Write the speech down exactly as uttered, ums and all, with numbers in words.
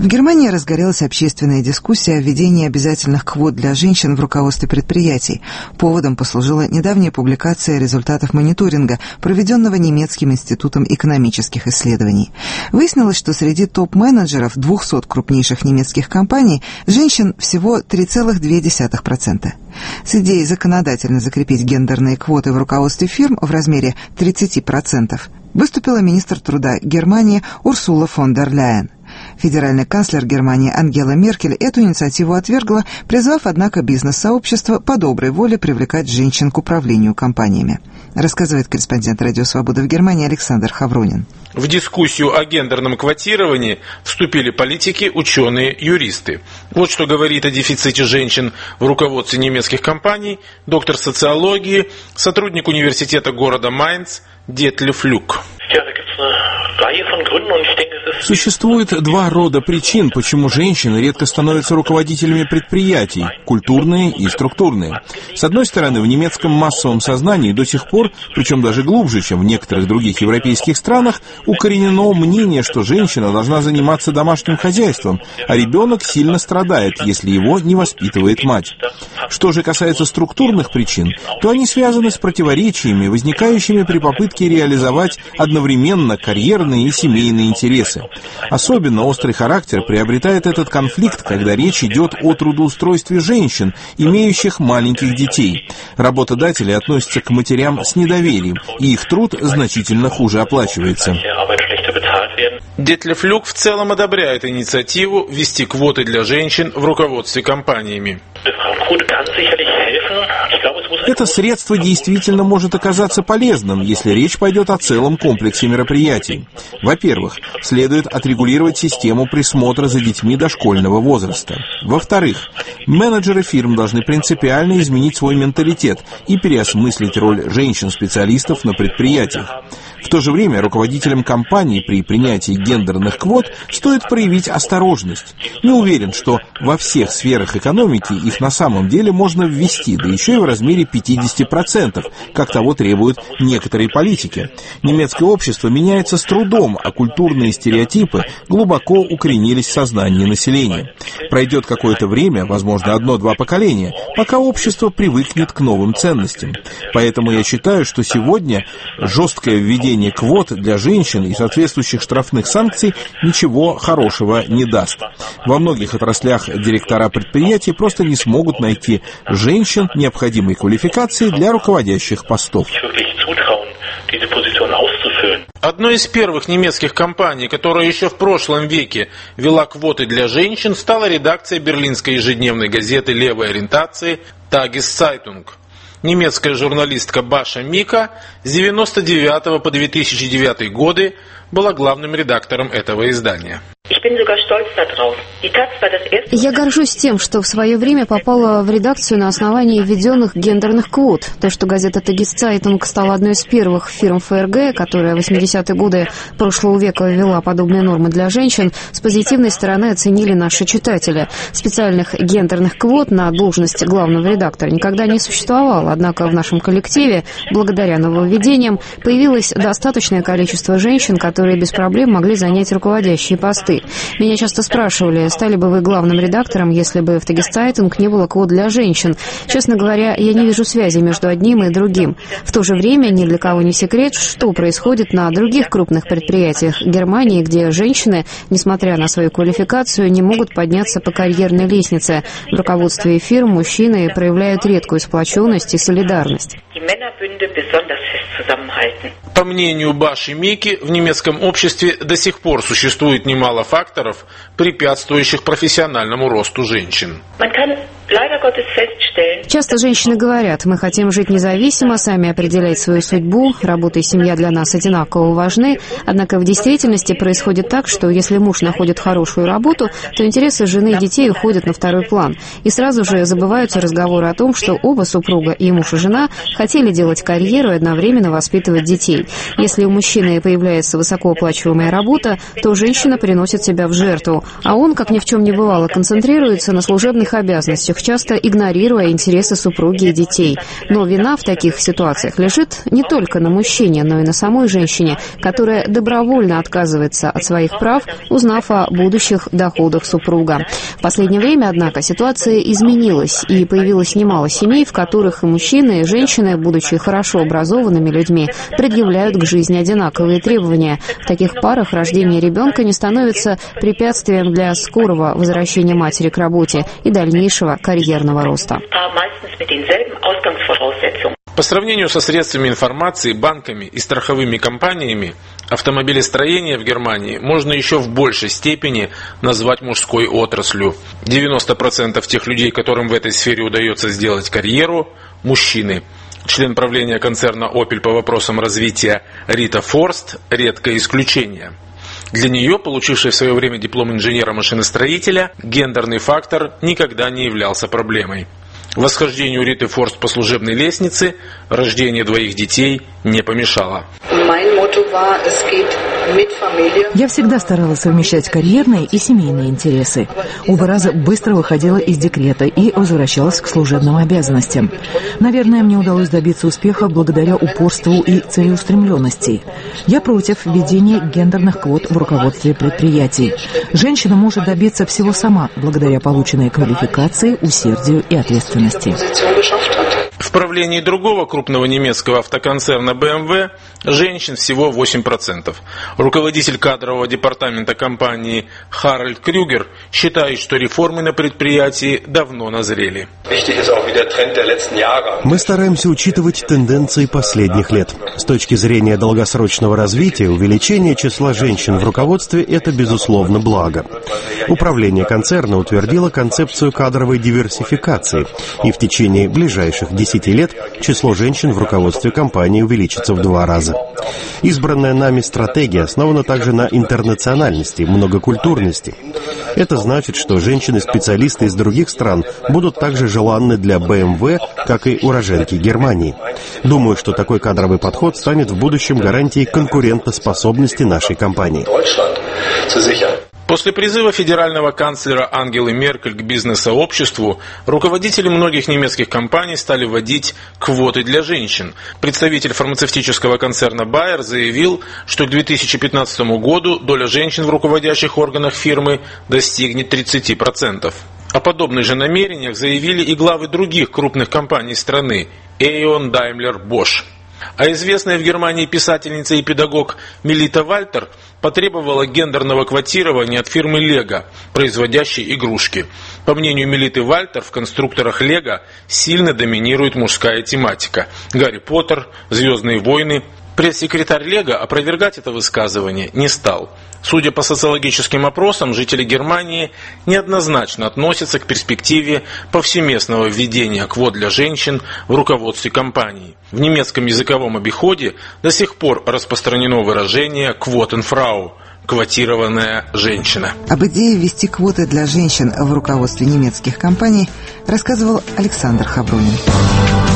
В Германии разгорелась общественная дискуссия о введении обязательных квот для женщин в руководстве предприятий. Поводом послужила недавняя публикация результатов мониторинга, проведенного немецким институтом экономических исследований. Выяснилось, что среди топ-менеджеров двухсот крупнейших немецких компаний женщин всего три целых две десятых процента. С идеей законодательно закрепить гендерные квоты в руководстве фирм в размере тридцать процентов выступила министр труда Германии Урсула фон дер Ляйен. Федеральный канцлер Германии Ангела Меркель эту инициативу отвергла, призвав, однако, бизнес-сообщество по доброй воле привлекать женщин к управлению компаниями. Рассказывает корреспондент «Радио Свобода» в Германии Александр Хавронин. В дискуссию о гендерном квотировании вступили политики, ученые, юристы. Вот что говорит о дефиците женщин в руководстве немецких компаний доктор социологии, сотрудник университета города Майнц Детлеф Люк. Существует два рода причин, почему женщины редко становятся руководителями предприятий – культурные и структурные. С одной стороны, в немецком массовом сознании до сих пор, причем даже глубже, чем в некоторых других европейских странах, укоренено мнение, что женщина должна заниматься домашним хозяйством, а ребенок сильно страдает, если его не воспитывает мать. Что же касается структурных причин, то они связаны с противоречиями, возникающими при попытке реализовать одновременно карьерные и семейные интересы. Особенно острый характер приобретает этот конфликт, когда речь идет о трудоустройстве женщин, имеющих маленьких детей. Работодатели относятся к матерям с недоверием, и их труд значительно хуже оплачивается. Детлеф Люк в целом одобряет инициативу ввести квоты для женщин в руководстве компаниями. Это средство действительно может оказаться полезным, если речь пойдет о целом комплексе мероприятий. Во-первых, следует отрегулировать систему присмотра за детьми дошкольного возраста. Во-вторых, менеджеры фирм должны принципиально изменить свой менталитет и переосмыслить роль женщин-специалистов на предприятиях. В то же время руководителям компаний при принятии гендерных квот стоит проявить осторожность. Не уверен, что во всех сферах экономики их на самом деле можно ввести, да еще и в размере пятьдесят процентов, как того требуют некоторые политики. Немецкое общество меняется с трудом, а культурные стереотипы глубоко укоренились в сознании населения. Пройдет какое-то время, возможно, одно-два поколения, пока общество привыкнет к новым ценностям. Поэтому я считаю, что сегодня жесткое введение квот для женщин и соответствующих штрафных санкций ничего хорошего не даст. Во многих отраслях директора предприятий просто не смогут найти женщин необходимой квалификации для руководящих постов. Одной из первых немецких компаний, которая еще в прошлом веке ввела квоты для женщин, стала редакция берлинской ежедневной газеты левой ориентации «Tageszeitung». Немецкая журналистка Баша Мика с девяносто девятого по две тысячи девятый годы была главным редактором этого издания. Я горжусь тем, что в свое время попала в редакцию на основании введенных гендерных квот. То, что газета «Tageszeitung» стала одной из первых фирм ФРГ, которая в восьмидесятые годы прошлого века ввела подобные нормы для женщин, с позитивной стороны оценили наши читатели. Специальных гендерных квот на должность главного редактора никогда не существовало, однако в нашем коллективе, благодаря нововведениям, появилось достаточное количество женщин, которые без проблем могли занять руководящие посты. Меня часто спрашивали, стали бы вы главным редактором, если бы в Tageszeitung не было квот для женщин. Честно говоря, я не вижу связи между одним и другим. В то же время ни для кого не секрет, что происходит на других крупных предприятиях Германии, где женщины, несмотря на свою квалификацию, не могут подняться по карьерной лестнице. В руководстве фирм мужчины проявляют редкую сплоченность и солидарность. По мнению Баши Мики, в немецком обществе до сих пор существует немало факторов, препятствующих профессиональному росту женщин. Часто женщины говорят, мы хотим жить независимо, сами определять свою судьбу, работа и семья для нас одинаково важны, однако в действительности происходит так, что если муж находит хорошую работу, то интересы жены и детей уходят на второй план, и сразу же забываются разговоры о том, что оба супруга, и муж и жена, хотели делать карьеру и одновременно воспитывать детей. Если у мужчины появляется высокооплачиваемая работа, то женщина приносит себя в жертву, а он, как ни в чем не бывало, концентрируется на служебных обязанностях случаях часто игнорируя интересы супруги и детей. Но вина в таких ситуациях лежит не только на мужчине, но и на самой женщине, которая добровольно отказывается от своих прав, узнав о будущих доходах супруга. В последнее время, однако, ситуация изменилась, и появилось немало семей, в которых и мужчины, и женщины, будучи хорошо образованными людьми, предъявляют к жизни одинаковые требования. В таких парах рождение ребенка не становится препятствием для скорого возвращения матери к работе и дальнейшего карьерного роста. По сравнению со средствами информации, банками и страховыми компаниями, автомобилестроение в Германии можно еще в большей степени назвать мужской отраслью. девяносто процентов тех людей, которым в этой сфере удается сделать карьеру, мужчины. Член правления концерна Opel по вопросам развития Рита Форст – редкое исключение. Для нее, получившей в свое время диплом инженера-машиностроителя, гендерный фактор никогда не являлся проблемой. Восхождению Риты Форст по служебной лестнице рождение двоих детей не помешало. Я всегда старалась совмещать карьерные и семейные интересы. Оба раза быстро выходила из декрета и возвращалась к служебным обязанностям. Наверное, мне удалось добиться успеха благодаря упорству и целеустремленности. Я против введения гендерных квот в руководстве предприятий. Женщина может добиться всего сама, благодаря полученной квалификации, усердию и ответственности. В правлении другого крупного немецкого автоконцерна бэ эм вэ женщин всего восемь процентов. Руководитель кадрового департамента компании Харальд Крюгер считает, что реформы на предприятии давно назрели. Мы стараемся учитывать тенденции последних лет. С точки зрения долгосрочного развития, увеличение числа женщин в руководстве – это, безусловно, благо. Управление концерна утвердило концепцию кадровой диверсификации, и в течение ближайших десяти лет число женщин в руководстве компании увеличится в два раза. Избранная нами стратегия основана также на интернациональности, многокультурности. Это значит, что женщины-специалисты из других стран будут также желанны для бэ эм вэ, как и уроженки Германии. Думаю, что такой кадровый подход станет в будущем гарантией конкурентоспособности нашей компании. После призыва федерального канцлера Ангелы Меркель к бизнес-сообществу, руководители многих немецких компаний стали вводить квоты для женщин. Представитель фармацевтического концерна Bayer заявил, что к две тысячи пятнадцатому году доля женщин в руководящих органах фирмы достигнет тридцати процентов. О подобных же намерениях заявили и главы других крупных компаний страны – Aeon, Daimler, Bosch. А известная в Германии писательница и педагог Мелита Вальтер потребовала гендерного квотирования от фирмы Lego, производящей игрушки. По мнению Мелиты Вальтер, в конструкторах Lego сильно доминирует мужская тематика. Гарри Поттер, Звездные войны. Пресс-секретарь Lego опровергать это высказывание не стал. Судя по социологическим опросам, жители Германии неоднозначно относятся к перспективе повсеместного введения квот для женщин в руководстве компаний. В немецком языковом обиходе до сих пор распространено выражение «Quotenfrau» – «квотированная женщина». Об идее ввести квоты для женщин в руководстве немецких компаний рассказывал Александр Хаврунин.